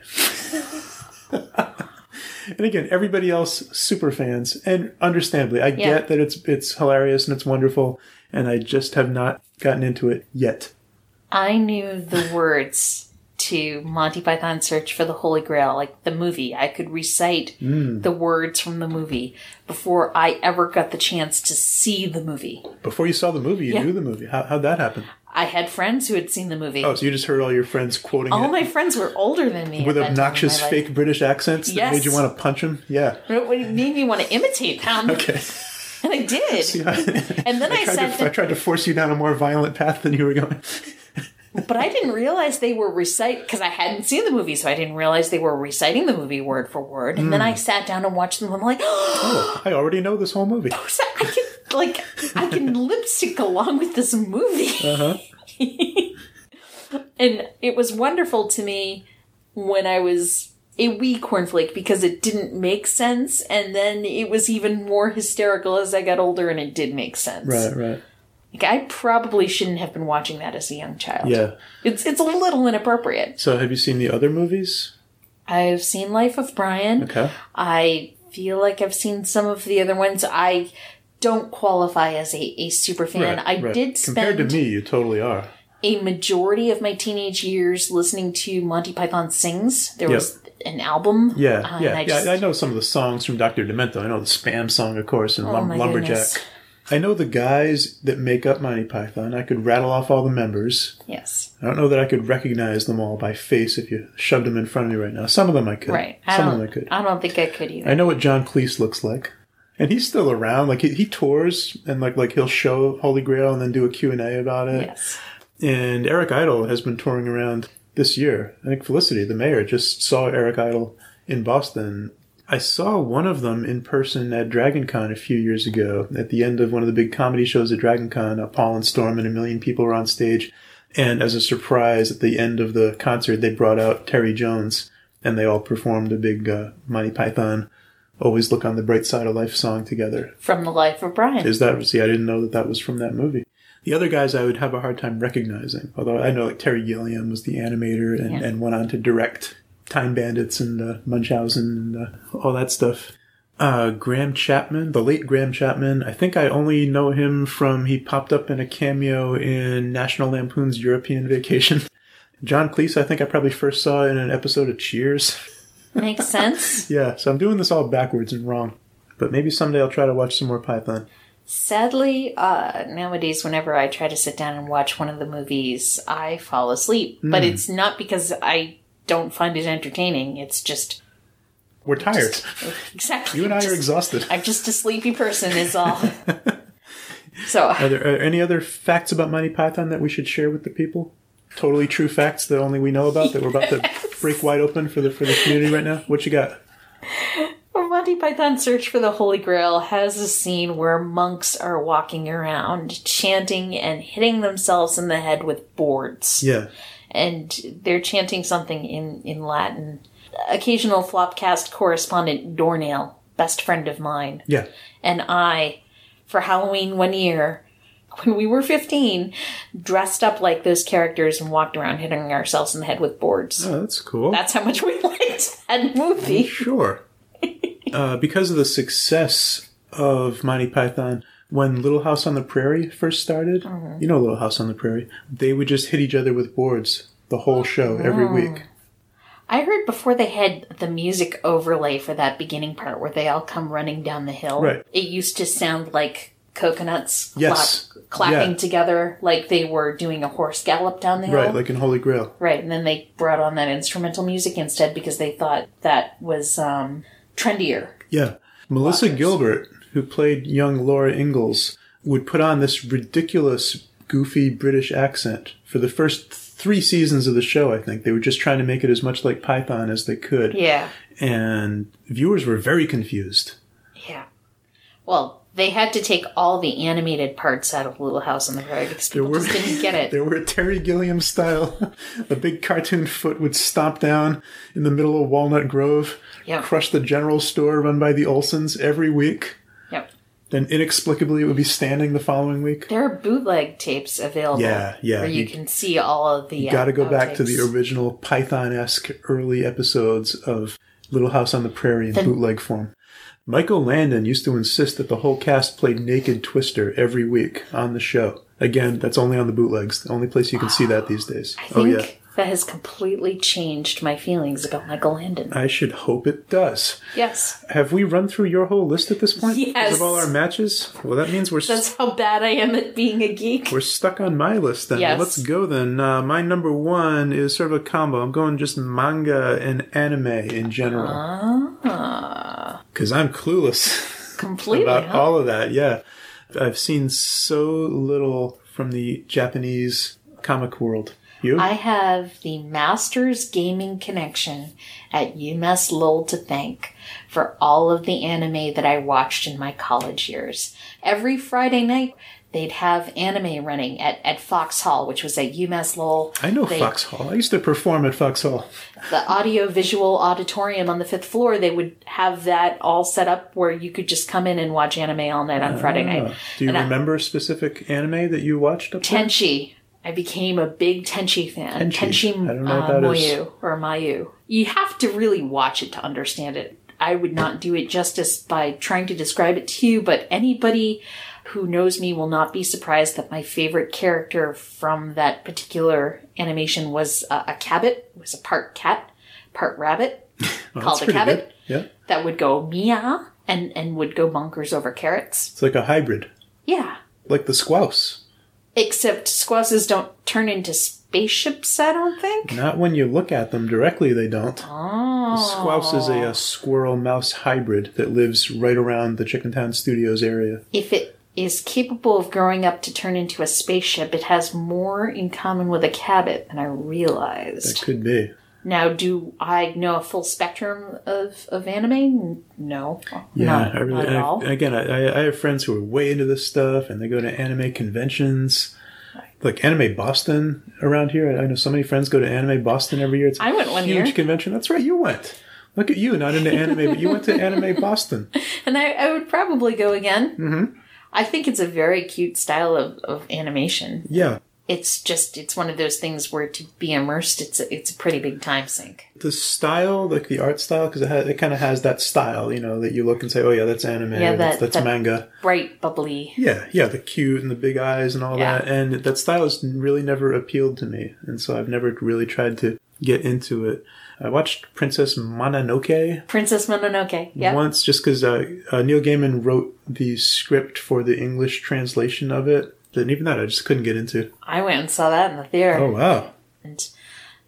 And again, everybody else, super fans, and understandably, I Yeah. get that it's it's hilarious and it's wonderful, and I just have not gotten into it yet. I knew the words to Monty Python Search for the Holy Grail, like the movie. I could recite Mm. the words from the movie before I ever got the chance to see the movie. Before you saw the movie, you Yeah. knew the movie. How, how'd that happen? I had friends who had seen the movie. Oh, so you just heard all your friends quoting All it my friends were older than me. with at that time in obnoxious my life. fake British accents that Yes. made you want to punch them? Yeah. It made me want to imitate them. Okay. And I did. See, I, And then I, tried sat to, down, I tried to force you down a more violent path than you were going. but I didn't realize they were recite because I hadn't seen the movie, so I didn't realize they were reciting the movie word for word. And then I sat down and watched them. I'm like, oh, Oh, I already know this whole movie. so I can like I can lip sync along with this movie. Uh-huh. And it was wonderful to me when I was a wee cornflake because it didn't make sense, and then it was even more hysterical as I got older, and it did make sense. Right, right. Like I probably shouldn't have been watching that as a young child. Yeah. It's it's a little inappropriate. So have you seen the other movies? I've seen Life of Brian. Okay. I feel like I've seen some of the other ones. I don't qualify as a, a super fan. Right, I right. did Compared spend to me, you totally are. a majority of my teenage years listening to Monty Python Sings. There Yep. was an album. Yeah, uh, and yeah, I yeah. just- I know some of the songs from Doctor Demento. I know the Spam song, of course, and Oh, Lum- my Lumberjack. goodness. I know the guys that make up Monty Python. I could rattle off all the members. Yes. I don't know that I could recognize them all by face if you shoved them in front of me right now. Some of them I could. Right. I Some of don't, them I could. I don't think I could either. I know what John Cleese looks like. And he's still around. Like, he, he tours, and like like he'll show Holy Grail and then do a Q and A about it. Yes. And Eric Idle has been touring around this year. I think Felicity, the mayor, just saw Eric Idle in Boston. I saw one of them in person at DragonCon a few years ago. At the end of one of the big comedy shows at DragonCon, uh, Paul and Storm and a million people were on stage. And as a surprise, at the end of the concert, they brought out Terry Jones, and they all performed a big uh, Monty Python Always Look on the Bright Side of Life song together. From the Life of Brian. Is that, see, I didn't know that that was from that movie. The other guys I would have a hard time recognizing, although I know like Terry Gilliam was the animator and, Yeah. and went on to direct Time Bandits and uh, Munchausen and uh, all that stuff. Uh, Graham Chapman, the late Graham Chapman, I think I only know him from, he popped up in a cameo in National Lampoon's European Vacation. John Cleese, I think I probably first saw in an episode of Cheers. Makes sense. Yeah, so I'm doing this all backwards and wrong. But maybe someday I'll try to watch some more Python. Sadly, uh, nowadays, whenever I try to sit down and watch one of the movies, I fall asleep. But it's not because I don't find it entertaining. It's just... We're tired. Exactly. You and I Just- are exhausted. I'm just a sleepy person is all. So, Are there are any other facts about Monty Python that we should share with the people? Totally true facts that only we know about, that we're about to break wide open for the for the community right now? What you got? Monty Python Search for the Holy Grail has a scene where monks are walking around chanting and hitting themselves in the head with boards. Yeah. And they're chanting something in, in Latin. Occasional Flopcast correspondent Dornail, best friend of mine, Yeah. and I, for Halloween one year, when we were fifteen, dressed up like those characters and walked around hitting ourselves in the head with boards. Oh, that's cool. That's how much we liked that movie. Sure. uh, because of the success of Monty Python, when Little House on the Prairie first started, Mm-hmm. you know Little House on the Prairie, they would just hit each other with boards the whole show every Mm. week. I heard before they had the music overlay for that beginning part where they all come running down the hill. Right. It used to sound like coconuts Yes. clap, clapping Yeah. together like they were doing a horse gallop down the hill. Right, like in Holy Grail. Right, and then they brought on that instrumental music instead because they thought that was um, trendier. Yeah. Melissa Watchers. Gilbert, who played young Laura Ingalls, would put on this ridiculous, goofy British accent for the first three seasons of the show, I think. They were just trying to make it as much like Python as they could. Yeah, And viewers were very confused. yeah. Well, they had to take all the animated parts out of Little House on the Prairie because people were- just didn't get it. There were Terry Gilliam style. A big cartoon foot would stomp down in the middle of Walnut Grove, Yep. crush the general store run by the Olsons every week. Yep. Then inexplicably it would be standing the following week. There are bootleg tapes available. Yeah, yeah, Where you, you- can see all of the. You got to go back to the outtakes. original Python-esque early episodes of Little House on the Prairie in The- bootleg form. Michael Landon used to insist that the whole cast played Naked Twister every week on the show. Again, that's only on the bootlegs. The only place you can see that these days. I Oh, think yeah. that has completely changed my feelings about Michael Landon. I should hope it does. Yes. Have we run through your whole list at this point? Yes. Of all our matches? Well, that means we're That's how bad I am at being a geek. We're stuck on my list then. Yes. Let's go then. Uh, my number one is sort of a combo. I'm going just manga and anime in general. Ah, Because I'm clueless completely. about huh? all of that, yeah. I've seen so little from the Japanese comic world. You? I have the Masters Gaming Connection at UMass Lowell to thank for all of the anime that I watched in my college years. Every Friday night, they'd have anime running at, at Fox Hall, which was at UMass Lowell. I know They- Fox Hall. I used to perform at Fox Hall. The audio-visual auditorium on the fifth floor, they would have that all set up where you could just come in and watch anime all night on Friday night. Ah. Do you And I- remember a specific anime that you watched up there? Tenchi. I became a big Tenchi fan. Tenchi. Tenchi I don't know what uh, that is. Moyu or Mayu. You have to really watch it to understand it. I would not do it justice by trying to describe it to you, but anybody who knows me will not be surprised that my favorite character from that particular animation was uh, a Cabot. It was a part cat, part rabbit, Well, called that's a pretty Cabot, good. Yeah. that would go meow and, and would go bonkers over carrots. It's like a hybrid. Yeah. Like the Squouse. Except squasses don't turn into spaceships, I don't think. Not when you look at them directly, they don't. Oh. The Squouse is a, a squirrel-mouse hybrid that lives right around the Chickentown Studios area. If it is capable of growing up to turn into a spaceship, it has more in common with a Cabot than I That realized. could be. Now, do I know a full spectrum of, of anime? No. Yeah, not, I really. not at I- all. again, I, I have friends who are way into this stuff, and they go to anime conventions, like Anime Boston around here. I know so many friends go to Anime Boston every year. It's a I went one huge year. convention. That's right, you went. Look at you, not into anime, but you went to Anime Boston. And I, I would probably go again. Mm-hmm. I think it's a very cute style of, of animation. Yeah, It's just, it's one of those things where to be immersed, it's a, it's a pretty big time sink. the style, like the art style, because it, ha- it kind of has that style, you know, that you look and say, "Oh yeah, that's anime. Yeah, or that's, that- that's that- manga." Bright, bubbly. Yeah, yeah, the cute and the big eyes and all Yeah. that. And that style has really never appealed to me. And so I've never really tried to get into it. I watched Princess Mononoke Princess Mononoke. Yeah. once just because uh, uh, Neil Gaiman wrote the script for the English translation of it. And even that I just couldn't get into. I went and saw that in the theater. Oh, wow. And you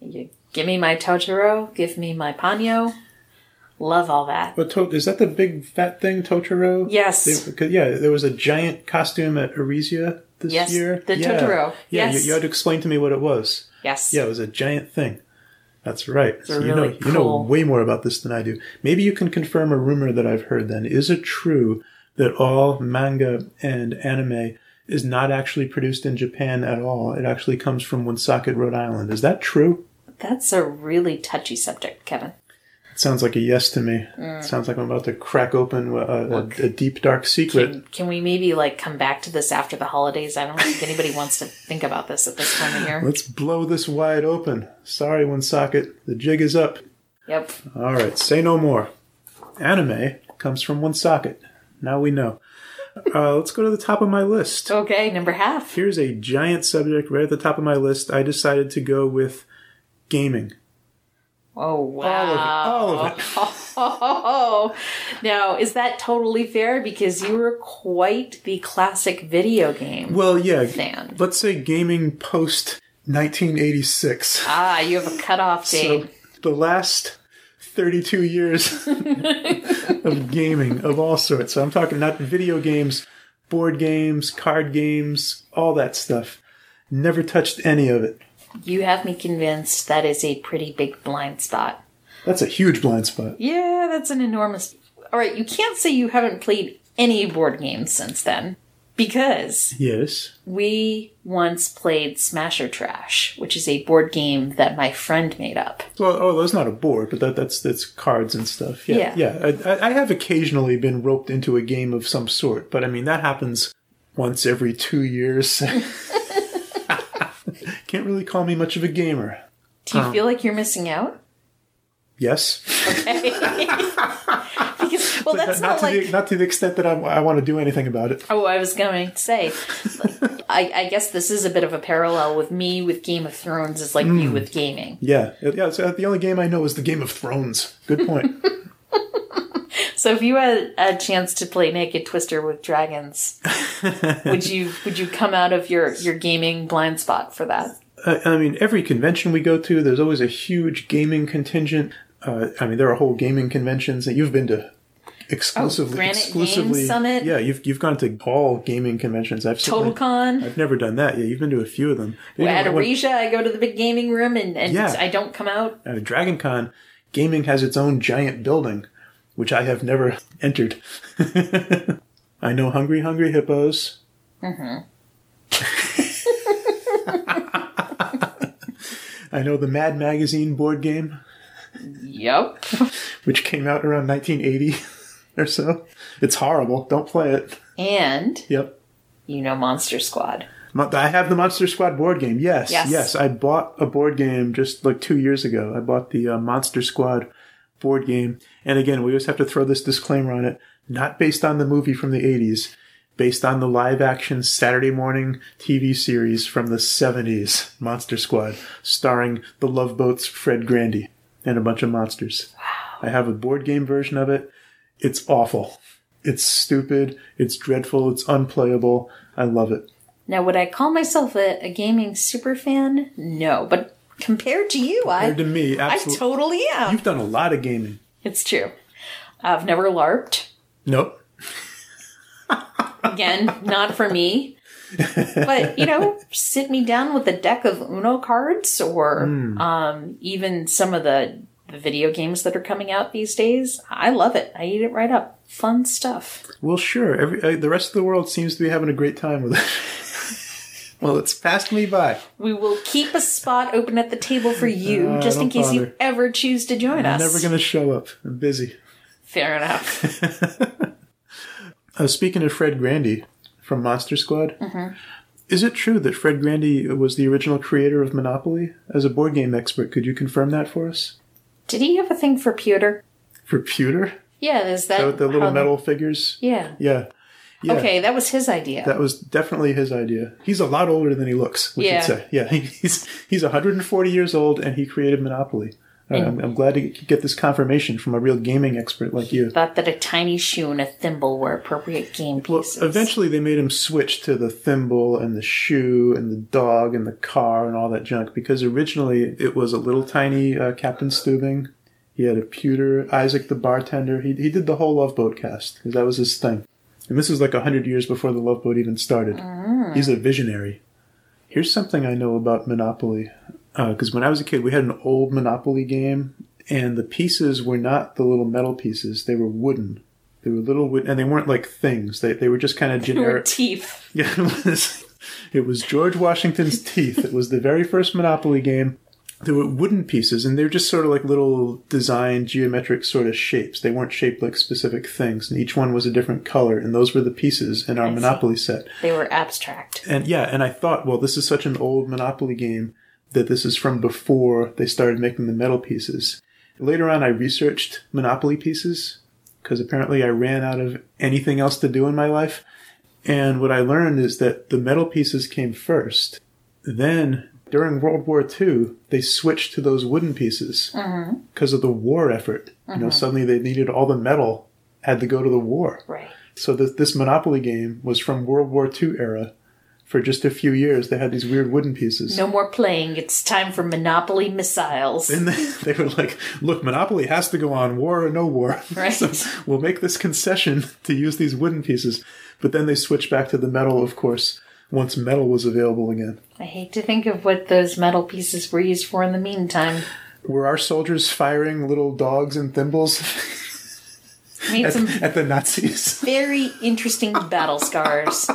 Give me my Totoro. Give me my Ponyo. Love all that. But to- is that the big fat thing, Totoro? Yes. They, 'cause, yeah, there was a giant costume at Arisia this Yes, year. the yeah. Totoro. Yeah, Yes. you, you had to explain to me what it was. Yes. Yeah, it was a giant thing. That's right. a So you really know you know cool- way more about this than I do. Maybe you can confirm a rumor that I've heard then. Is it true that all manga and anime is not actually produced in Japan at all? It actually comes from Woonsocket, Rhode Island. Is that true? That's a really touchy subject, Kevin. It sounds like a yes to me. Mm. It sounds like I'm about to crack open a, a, a deep, dark secret. Can, can we maybe like come back to this after the holidays? I don't think anybody wants to think about this at this time of year. Let's blow this wide open. Sorry, Woonsocket. The jig is up. Yep. All right, say no more. Anime comes from Woonsocket. Now we know. Uh, let's go to the top of my list. Okay, number half. Here's a giant subject right at the top of my list. I decided to go with gaming. Oh, wow. All of it. All of it. Oh, now, is that totally fair? Because you were quite the classic video game Well, yeah. fan. Let's say gaming post nineteen eighty-six. Ah, you have a cutoff So date. the last thirty-two years of gaming of all sorts. So I'm talking not video games, board games, card games, all that stuff. Never touched any of it. You have me convinced that is a pretty big blind spot. That's a huge blind spot. Yeah, that's an enormous... All right, you can't say you haven't played any board games since then. Because Yes. we once played Smasher Trash, which is a board game that my friend made up. Well, oh, that's not a board, but that, that's that's cards and stuff. Yeah, yeah. I, I have occasionally been roped into a game of some sort, but I mean that happens once every two years. Can't really call me much of a gamer. Do you feel like you're missing out? Yes, Okay. Because, well, but that's not, not, to like... the, not to the extent that I, I want to do anything about it. Oh, I was going to say, I, I guess this is a bit of a parallel with me with Game of Thrones is like Mm. you with gaming. Yeah, yeah. So the only game I know is the Game of Thrones. Good point. So if you had a chance to play Naked Twister with dragons, would you would you come out of your, your gaming blind spot for that? Uh, I mean, every convention we go to, there's always a huge gaming contingent. Uh, I mean, there are whole gaming conventions that you've been to exclusively. Oh, Granite exclusively, Games Summit? Yeah, you've you've gone to all gaming conventions. I've certainly- TotalCon? I've never done that. Yeah, you've been to a few of them. You know, At when- Aresia, I go to the big gaming room and, and Yeah. I don't come out. At Dragon Con, gaming has its own giant building, which I have never entered. I know Hungry Hungry Hippos. Mm-hmm. I know the Mad Magazine board game, Yep. which came out around nineteen eighty or so. It's horrible. Don't play it. And Yep. you know Monster Squad. Mo- I have the Monster Squad board game. Yes, Yes. yes. I bought a board game just like two years ago. I bought the uh, Monster Squad board game. And again, we always have to throw this disclaimer on it. Not based on the movie from the eighties. Based on the live-action Saturday morning T V series from the seventies, Monster Squad, starring the Love Boat's Fred Grandy and a bunch of monsters. Wow. I have a board game version of it. It's awful. It's stupid. It's dreadful. It's unplayable. I love it. Now, would I call myself a, a gaming super fan? No, but compared to you, Compared I, to me, I absolutely. totally am. You've done a lot of gaming. It's true. I've never LARPed. Nope. Again, not for me. But, you know, sit me down with a deck of Uno cards or Hmm. um, even some of the, the video games that are coming out these days. I love it. I eat it right up. Fun stuff. Well, sure. Every, uh, the rest of the world seems to be having a great time with it. Well, it's passed me by. We will keep a spot open at the table for you, Uh, just in don't case you bother. ever choose to join I'm us. never going to show up. I'm busy. Fair enough. Uh, speaking of Fred Grandy from Monster Squad, Mm-hmm. is it true that Fred Grandy was the original creator of Monopoly? As a board game expert, could you confirm that for us? Did he have a thing for pewter? For pewter? Yeah, is that... So with the little how- metal figures? Yeah. Yeah. Yeah. Okay, that was his idea. That was definitely his idea. He's a lot older than he looks, we Yeah. should say. Yeah, he's he's one hundred forty years old, and he created Monopoly. Uh, I'm, I'm glad to get this confirmation from a real gaming expert like you. Thought that a tiny shoe and a thimble were appropriate game pieces. Well, eventually they made him switch to the thimble and the shoe and the dog and the car and all that junk, because originally it was a little tiny uh, Captain Stubing. He had a pewter, Isaac the bartender. He he did the whole Love Boat cast, because that was his thing. And this was like a hundred years before the Love Boat even started. Mm. He's a visionary. Here's something I know about Monopoly. Because uh, when I was a kid, we had an old Monopoly game, and the pieces were not the little metal pieces. They were wooden. They were little wood, and they weren't like things. They they were just kind of generic. They were teeth. Yeah, it was, it was George Washington's teeth. It was the very first Monopoly game. There were wooden pieces, and they were just sort of like little design, geometric sort of shapes. They weren't shaped like specific things, and each one was a different color, and those were the pieces in our I Monopoly see. set. They were abstract. And yeah, and I thought, well, this is such an old Monopoly game that this is from before they started making the metal pieces. Later on, I researched Monopoly pieces, because apparently I ran out of anything else to do in my life. And what I learned is that the metal pieces came first. Then, during World War Two, they switched to those wooden pieces because mm-hmm. of the war effort. Mm-hmm. You know, suddenly they needed all the metal, had to go to the war. Right. So this, this Monopoly game was from World War Two era. For just a few years, they had these weird wooden pieces. No more playing. It's time for Monopoly missiles. And they, they were like, look, Monopoly has to go on, war or no war. Right. So we'll make this concession to use these wooden pieces. But then they switched back to the metal, of course, once metal was available again. I hate to think of what those metal pieces were used for in the meantime. Were our soldiers firing little dogs and thimbles Made at, some at the Nazis? Very interesting battle scars.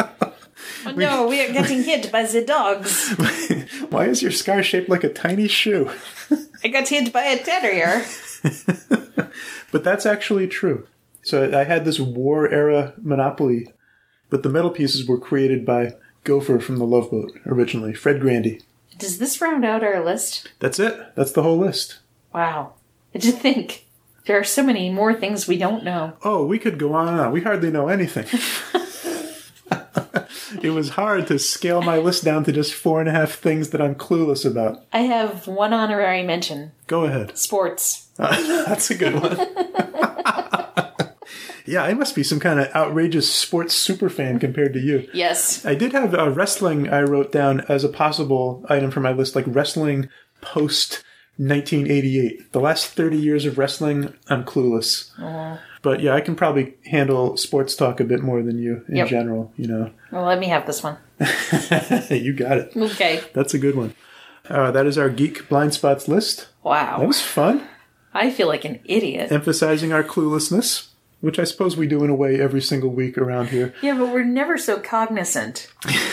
Oh, no, we are getting hit by the dogs. Why is your scar shaped like a tiny shoe? I got hit by a terrier. But that's actually true. So I had this war-era Monopoly, but the metal pieces were created by Gopher from the Love Boat originally, Fred Grandy. Does this round out our list? That's it. That's the whole list. Wow. What'd you think? There are so many more things we don't know. Oh, we could go on and on. We hardly know anything. It was hard to scale my list down to just four and a half things that I'm clueless about. I have one honorary mention. Go ahead. Sports. Uh, that's a good one. Yeah, I must be some kind of outrageous sports superfan compared to you. Yes. I did have uh, wrestling I wrote down as a possible item for my list, like wrestling post nineteen eighty-eight. The last thirty years of wrestling, I'm clueless. Uh-huh. But yeah, I can probably handle sports talk a bit more than you in yep. general, you know. Well, let me have this one. You got it. Okay. That's a good one. Uh, that is our Geek Blind Spots list. Wow. That was fun. I feel like an idiot. Emphasizing our cluelessness, which I suppose we do in a way every single week around here. Yeah, but we're never so cognizant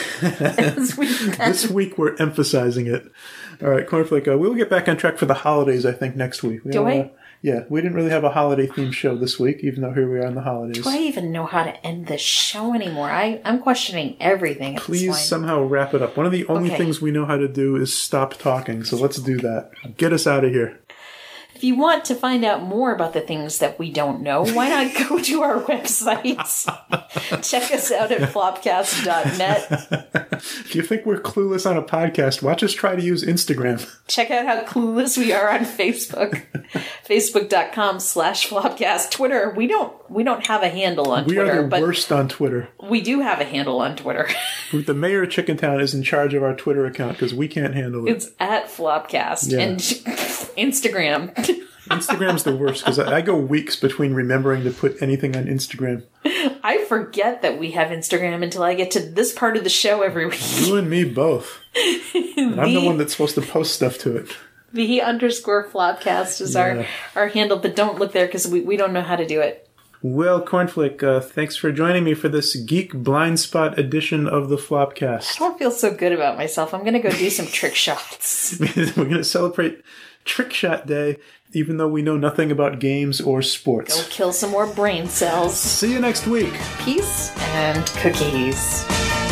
as we've been. This week we're emphasizing it. All right, Cornflake, uh, we'll get back on track for the holidays, I think, next week. We do I? Uh, yeah, we didn't really have a holiday-themed show this week, even though here we are in the holidays. Do I even know how to end this show anymore? I, I'm questioning everything at Please this point. somehow wrap it up. One of the only okay. things we know how to do is stop talking, so let's do that. Get us out of here. If you want to find out more about the things that we don't know, why not go to our websites? Check us out at flopcast dot net. If you think we're clueless on a podcast, watch us try to use Instagram. Check out how clueless we are on Facebook. Facebook.com slash flopcast. Twitter, we don't we don't have a handle on we Twitter. We are the but worst on Twitter. We do have a handle on Twitter. The mayor of Chickentown is in charge of our Twitter account because we can't handle it. It's at Flopcast. Yeah. And Instagram. Instagram's the worst because I go weeks between remembering to put anything on Instagram. I forget that we have Instagram until I get to this part of the show every week. You and me both. And I'm the, the one that's supposed to post stuff to it. The underscore Flopcast is yeah. our, our handle, but don't look there because we, we don't know how to do it. Well, Cornflake, uh, thanks for joining me for this Geek Blind Spot edition of the Flopcast. I don't feel so good about myself. I'm going to go do some trick shots. We're going to celebrate Trick Shot Day, even though we know nothing about games or sports. Go kill some more brain cells. See you next week. Peace and cookies.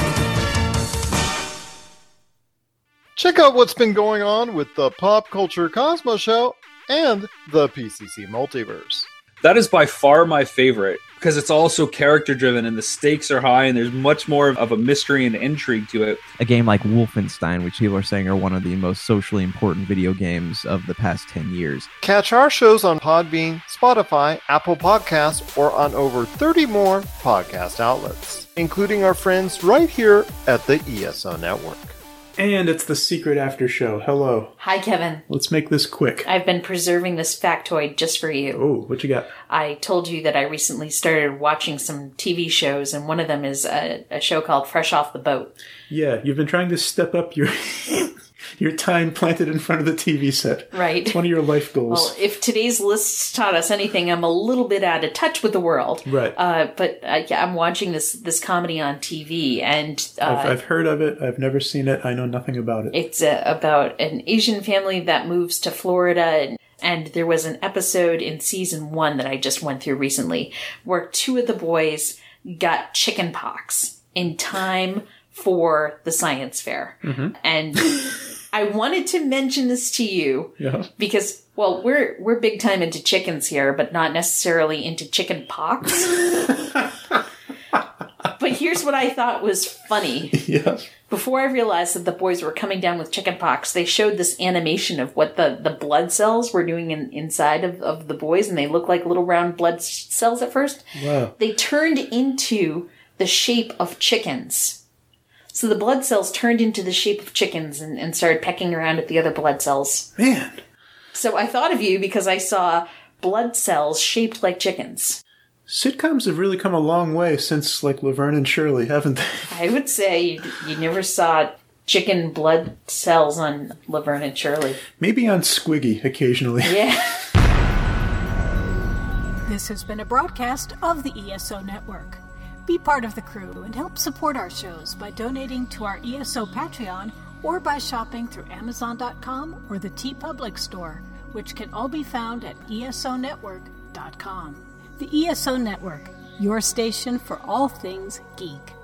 Check out what's been going on with the Pop Culture Cosmos Show and the P C C Multiverse. That is by far my favorite. because it's also character driven and the stakes are high and there's much more of a mystery and intrigue to it. A game like Wolfenstein, which people are saying are one of the most socially important video games of the past ten years. Catch our shows on Podbean, Spotify, Apple Podcasts, or on over thirty more podcast outlets, including our friends right here at the E S O Network. And it's the secret after show. Hello. Hi, Kevin. Let's make this quick. I've been preserving this factoid just for you. Oh, what you got? I told you that I recently started watching some T V shows, and one of them is a, a show called Fresh Off the Boat. Yeah, you've been trying to step up your your time planted in front of the T V set. Right. It's one of your life goals. Well, if today's list taught us anything, I'm a little bit out of touch with the world. Right. Uh, but uh, yeah, I'm watching this this comedy on T V, and uh, I've, I've heard of it. I've never seen it. I know nothing about it. It's uh, about an Asian family that moves to Florida, and, and there was an episode in season one that I just went through recently where two of the boys got chicken pox in time for the science fair. Mm-hmm. And I wanted to mention this to you Yeah. because, well, we're we're big time into chickens here, but not necessarily into chicken pox. But here's what I thought was funny. Yeah. Before I realized that the boys were coming down with chicken pox, they showed this animation of what the, the blood cells were doing in, inside of, of the boys, and they looked like little round blood cells at first. Wow. They turned into the shape of chickens. So the blood cells turned into the shape of chickens and, and started pecking around at the other blood cells. Man. So I thought of you because I saw blood cells shaped like chickens. Sitcoms have really come a long way since, like, Laverne and Shirley, haven't they? I would say you, you never saw chicken blood cells on Laverne and Shirley. Maybe on Squiggy occasionally. Yeah. This has been a broadcast of the E S O Network. Be part of the crew and help support our shows by donating to our E S O Patreon or by shopping through Amazon dot com or the TeePublic store, which can all be found at E S O network dot com. The E S O Network, your station for all things geek.